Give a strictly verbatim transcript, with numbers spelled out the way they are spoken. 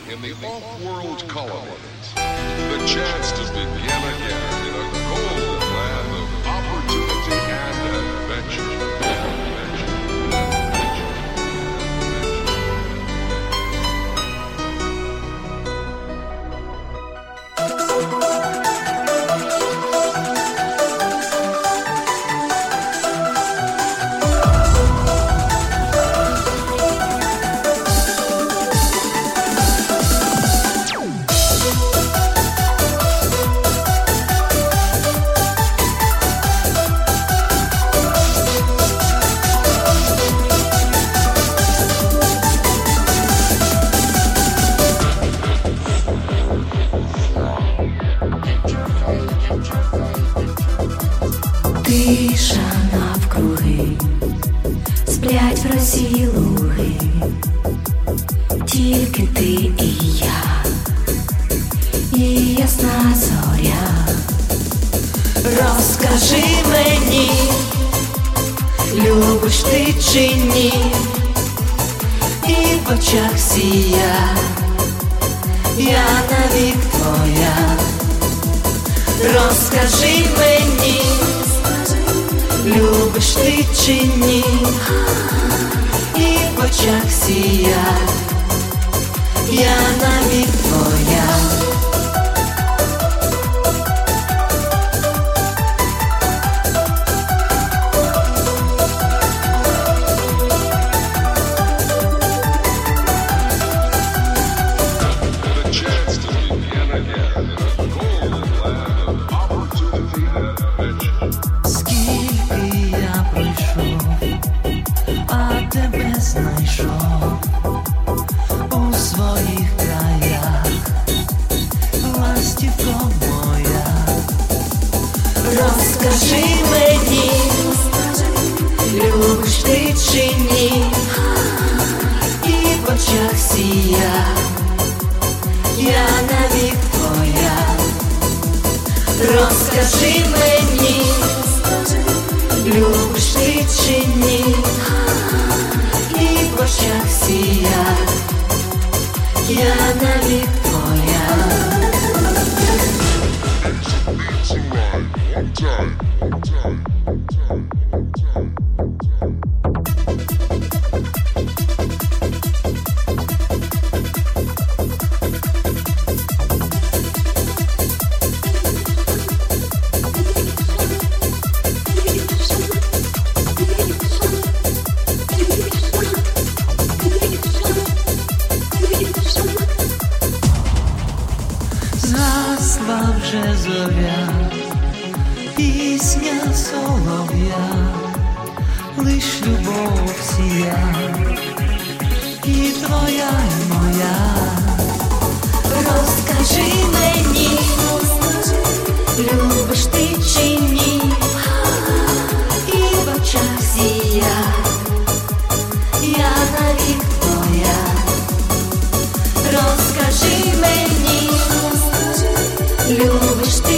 in the off-world colonies. The chance to begin again in a golden land of opportunity and adventure. Тиша навкруги, сплять в росі луги, тільки ти і я, і ясна зоря. Розкажи мені, любиш ти чи ні, і в очах сія, я навік твоя. Розкажи мені, любиш ти чи ні, і в очах сія, я навік твоя. Знайшов у своїх краях, ластівко моя. Розкажи мені, любиш ти чи ні, і в очах сія, я навік твоя. Розкажи мені, любиш ти чи ні, і в очах сія, я навік твоя. Згасла вже зоря, пісня солов'я, лиш любов сія, і твоя, і моя. Розкажи мені, любиш ти чи ні, і в очах сія, я навік твоя. Розкажи мені, любиш ти